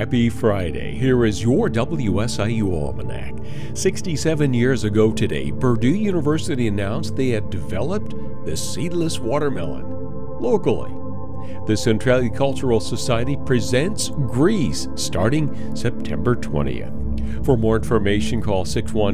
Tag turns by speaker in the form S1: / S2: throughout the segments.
S1: Happy Friday. Here is your WSIU Almanac. 67 years ago today, Purdue University announced they had developed the seedless watermelon locally. The Centralia Cultural Society presents Grease starting September 20th. For more information, call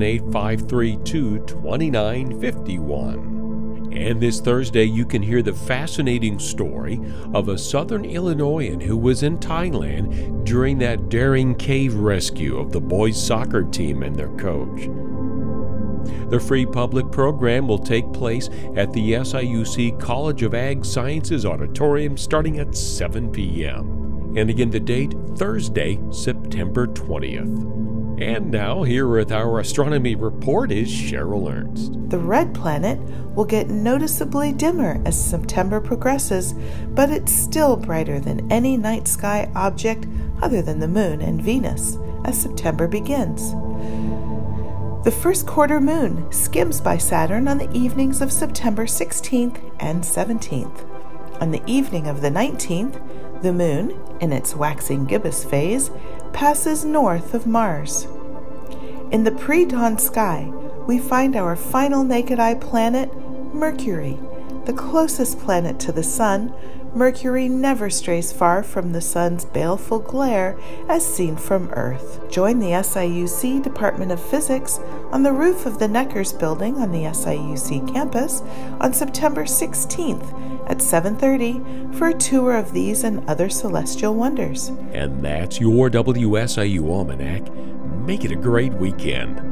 S1: 618-532-2951. And this Thursday, you can hear the fascinating story of a Southern Illinoisan who was in Thailand during that daring cave rescue of the boys' soccer team and their coach. The free public program will take place at the SIUC College of Ag Sciences Auditorium starting at 7 p.m. And again, the date, Thursday, September 20th. And now, here with our astronomy report is Cheryl Ernst.
S2: The red planet will get noticeably dimmer as September progresses, but it's still brighter than any night sky object other than the moon and Venus as September begins. The first quarter moon skims by Saturn on the evenings of September 16th and 17th. On the evening of the 19th, the moon, in its waxing gibbous phase, passes north of Mars. In the pre-dawn sky, we find our final naked-eye planet, Mercury. The closest planet to the Sun, Mercury never strays far from the Sun's baleful glare as seen from Earth. Join the SIUC Department of Physics on the roof of the Neckers Building on the SIUC campus on September 16th at 7:30 for a tour of these and other celestial wonders.
S1: And that's your WSIU Almanac. Make it a great weekend.